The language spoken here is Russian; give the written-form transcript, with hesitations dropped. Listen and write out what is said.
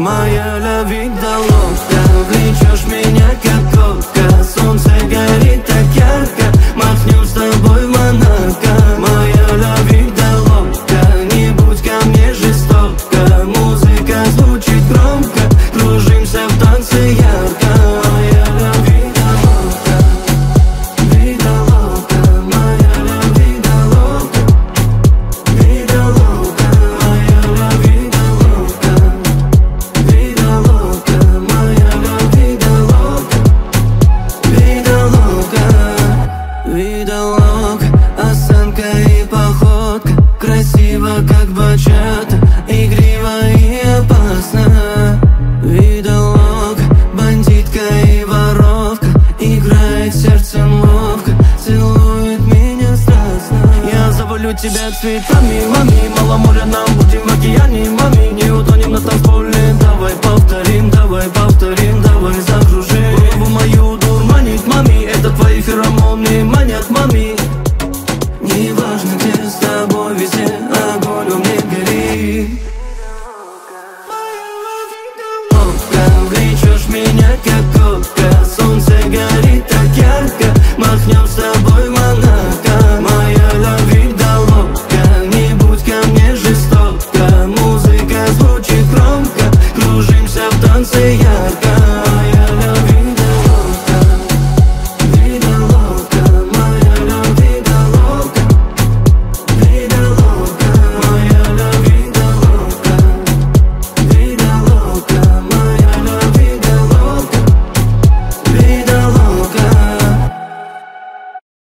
моя любовь лодка. Влечешь меня как кока, солнце горит так ярко, махнем с тобой в Монако. Моя любовь лодка, не будь ко мне жестоко, музыка звучит громко, кружимся в танце ярко. Моя любовь лодка, vida loca, моя любовь лодка, vida loca, моя любовь лодка, vida loca, моя любовь лодка, vida loca, vida loca, осанка и походка, красиво как бачата, игриво и опасно. Vida loca, бандитка и воровка, играет сердцем ловко, целует меня страстно. Я завалю тебя цветами, мами, мало моря, нам будем в океане, мами, не утонем на танцполе. Давай повторим, давай закружим. Голову мою дурманит, мами, это твои феромоны манят, мами. Неважно, где с тобой, везде огонь во мне горит. Лодка, влечешь меня как кока, солнце горит так ярко, махнем с тобой в Монако.